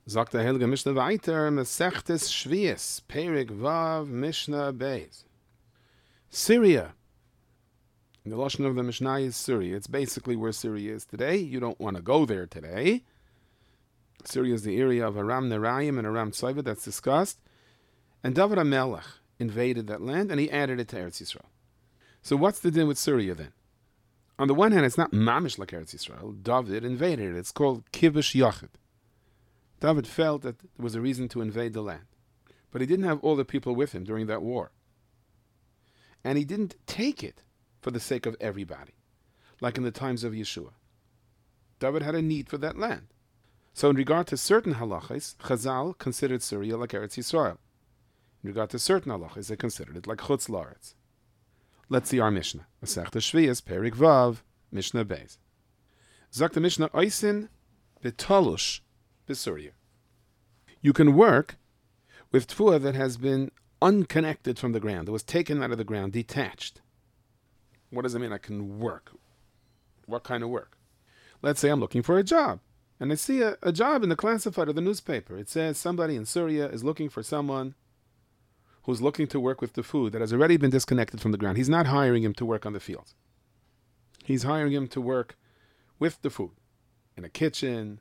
Sagt der Heilige Mishnah weiter, Mesechtes Shvius, Perik Vav, Mishnah Beis. Syria. The Lashon of the Mishnah is Syria. It's basically where Syria is today. You don't want to go there today. Syria is the area of Aram Naraim and Aram Tzayva that's discussed. And David HaMelech invaded that land and he added it to Eretz Yisrael. So what's the din with Syria then? On the one hand, it's not mamish like Eretz Yisrael. David invaded it. It's called Kibush Yachid. David felt that there was a reason to invade the land. But he didn't have all the people with him during that war. And he didn't take it for the sake of everybody, like in the times of Yeshua. David had a need for that land. So in regard to certain halachas, Chazal considered Syria like Eretz Yisrael. In regard to certain halachas, they considered it like Chutz La'aretz. Let's see our Mishnah. Masechta Shvius, Perik Vav, Mishnah Beis. Zok the Mishnah, Oisin b'talush b'Syria. You can work with tfuah that has been unconnected from the ground. It was taken out of the ground, detached. What does it mean I can work? What kind of work? Let's say I'm looking for a job. And I see a job in the classified of the newspaper. It says somebody in Syria is looking for someone who's looking to work with the food that has already been disconnected from the ground. He's not hiring him to work on the fields. He's hiring him to work with the food, in a kitchen.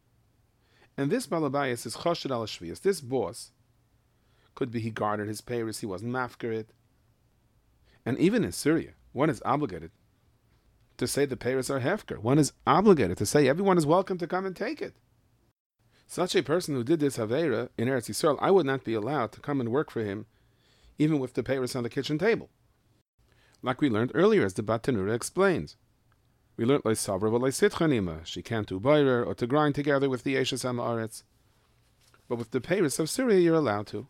And this Balabayas is Choshed al Shvius. This boss, could be he guarded his payers, he wasn't mafkarit. And even in Syria, one is obligated to say the payers are hefker. One is obligated to say everyone is welcome to come and take it. Such a person who did this Havera in Eretz Yisrael, I would not be allowed to come and work for him, even with the payers on the kitchen table. Like we learned earlier, as the Bat Tanura explains. We learned like Savra v'lai Sitchanima. She can't do Bairer or to grind together with the Eshes HaMa'aretz. But with the payers of Syria, you're allowed to.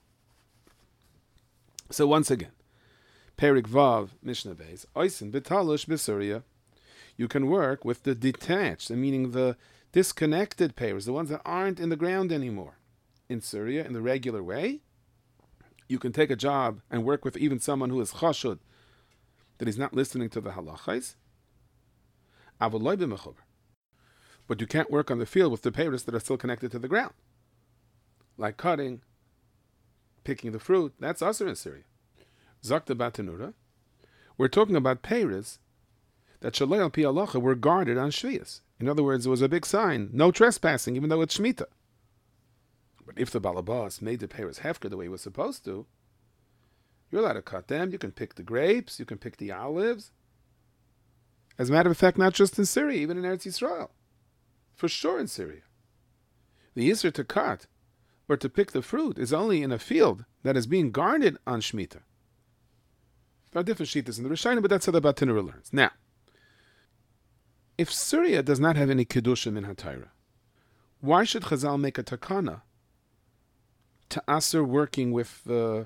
So once again, Perik Vav, Mishnah Beis, Oisin b'talush b'Syria. You can work with the detached, meaning the disconnected payers, the ones that aren't in the ground anymore. In Syria, in the regular way, you can take a job and work with even someone who is chashud, that he's not listening to the halachais. But you can't work on the field with the payers that are still connected to the ground. Like cutting, picking the fruit, that's also in Syria. Zakta Batanura, we're talking about payers that Shalei al Pi Halacha were guarded on Shvius. In other words, there was a big sign, no trespassing, even though it's Shemitah. But if the Balabas made the payers hefker the way he was supposed to, you're allowed to cut them, you can pick the grapes, you can pick the olives. As a matter of fact, not just in Syria, even in Eretz Yisrael. For sure in Syria. The Yisr to cut or to pick the fruit is only in a field that is being guarded on Shemitah. There are different Shittas in the Rishonim, but that's how the Bat Tanura learns. Now, if Syria does not have any Kedushim in HaTorah, why should Chazal make a takana to Aser working with the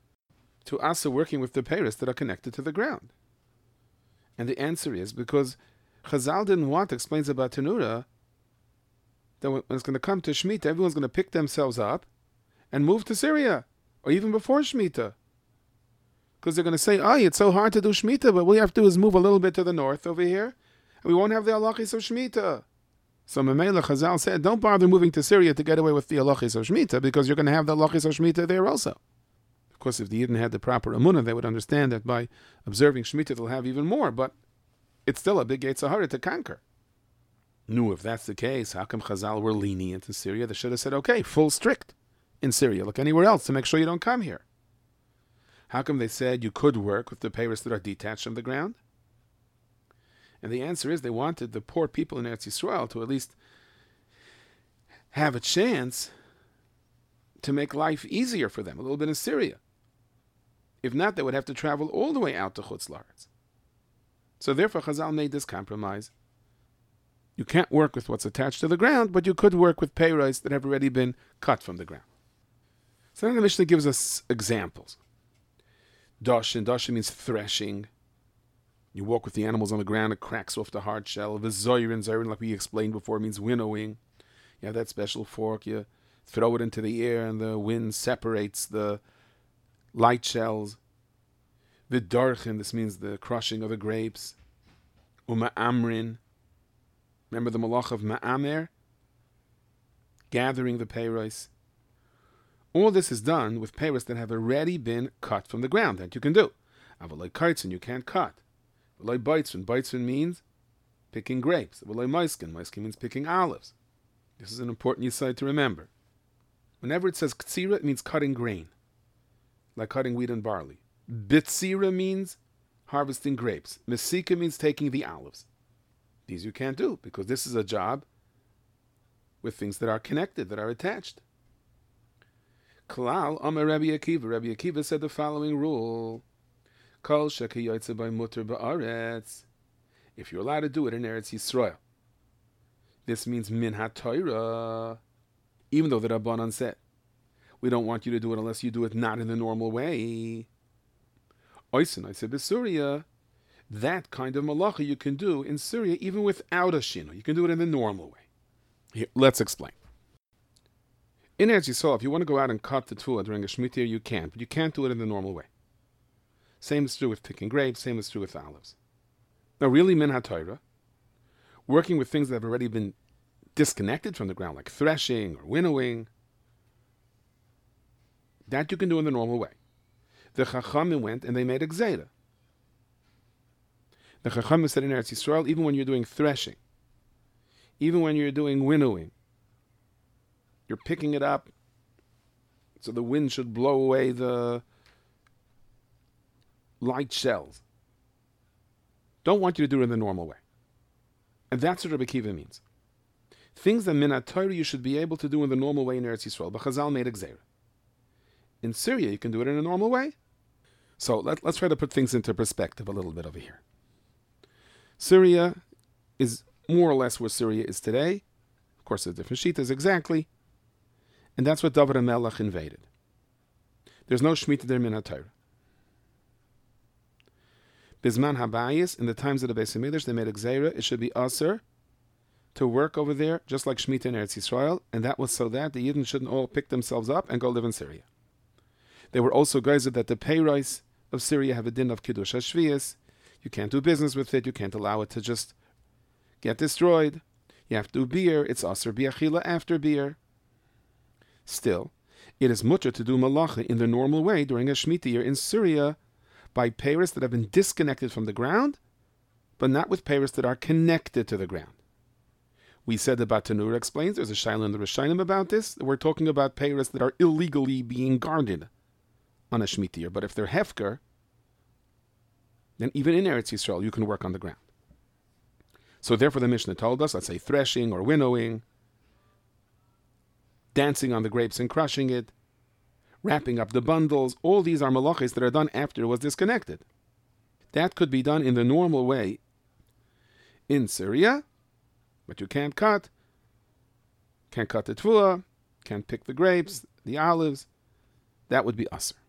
payers that are connected to the ground? And the answer is because Chazal didn't want, explains about Tanura, that when it's going to come to Shemitah, everyone's going to pick themselves up and move to Syria, or even before Shemitah. Because they're going to say, it's so hard to do Shemitah, but what we have to do is move a little bit to the north over here, and we won't have the halachis of Shemitah. So Mamela Chazal said, don't bother moving to Syria to get away with the halachis of Shemitah, because you're going to have the halachis of Shemitah there also. Of course, if the Yidden had the proper emunah, they would understand that by observing Shemitah, they'll have even more, but it's still a big Yetzer Hara to conquer. No, if that's the case, how come Chazal were lenient in Syria? They should have said, okay, full strict in Syria. Look anywhere else to make sure you don't come here. How come they said you could work with the payers that are detached from the ground? And the answer is they wanted the poor people in Eretz Yisrael to at least have a chance to make life easier for them, a little bit in Syria. If not, they would have to travel all the way out to Chutz La'aretz. So therefore Chazal made this compromise. You can't work with what's attached to the ground, but you could work with payros that have already been cut from the ground. So then the Mishnah gives us examples. Dashin. Dashin means threshing. You walk with the animals on the ground, it cracks off the hard shell. V'zoyrin, like we explained before, means winnowing. You have that special fork, you throw it into the air and the wind separates the light shells. V'darchin, this means the crushing of the grapes. Uma'amrin. Remember the malach of Ma'amer? gathering the peiros. All this is done with peiros that have already been cut from the ground, that you can do. Avaloi kaitzin, you can't cut. Avaloi baitzin, baitzin means picking grapes. Avaloi maiskin, maiskin means picking olives. This is an important yesod to remember. Whenever it says ktsira, it means cutting grain, like cutting wheat and barley. Bitsira means harvesting grapes. Mesika means taking the olives. These you can't do, because this is a job with things that are connected, that are attached. Klal Amar Rabbi Akiva. Rabbi Akiva said the following rule: Kol shekiyotze by muter ba'aretz. If you're allowed to do it in Eretz Yisrael, this means min ha-Torah, even though the Rabbanan said, we don't want you to do it unless you do it not in the normal way. Oisin, I said, B'Syria, that kind of malacha you can do in Syria even without a shino. You can do it in the normal way. Here, let's explain. In Eretz Yisrael, if you want to go out and cut the tefillah during a Shemitah year, you can, but you can't do it in the normal way. Same is true with picking grapes, same is true with olives. Now, really, min ha-Torah, working with things that have already been disconnected from the ground, like threshing or winnowing, that you can do in the normal way. The Chachamim went and they made a gzeira. The Chachamim said in Eretz Yisrael, even when you're doing threshing, even when you're doing winnowing, you're picking it up so the wind should blow away the light shells. Don't want you to do it in the normal way. And that's what Rabbi Akiva means. Things that min ha-Torah you should be able to do in the normal way in Eretz Yisrael. But Chazal made a gzeira. In Syria, you can do it in a normal way. So let's try to put things into perspective a little bit over here. Syria is more or less where Syria is today. Of course, there's different shitas exactly. And that's what David HaMelech invaded. There's no Shemitah there min ha-Torah. Bizman Habayis, in the times of the Beis HaMikdash, they made a gzeira. It should be aser to work over there, just like Shemitah in Eretz Yisrael, and that was so that the Yidden shouldn't all pick themselves up and go live in Syria. They were also geyser that the peiros of Syria have a din of Kiddush HaShviyas. You can't do business with it. You can't allow it to just get destroyed. You have to do beer. It's aser biachila after beer. Still, it is mutter to do malacha in the normal way during a Shemitah year in Syria by peiros that have been disconnected from the ground, but not with peiros that are connected to the ground. We said that Tanura explains, there's a shaila in the Rishonim about this. We're talking about peiros that are illegally being guarded on a Shemitah year. But if they're hefker, then even in Eretz Yisrael, you can work on the ground. So therefore the Mishnah told us, let's say threshing or winnowing, dancing on the grapes and crushing it, wrapping up the bundles, all these are malachos that are done after it was disconnected. That could be done in the normal way in Syria, but you can't cut the tefillah, can't pick the grapes, the olives. That would be aser.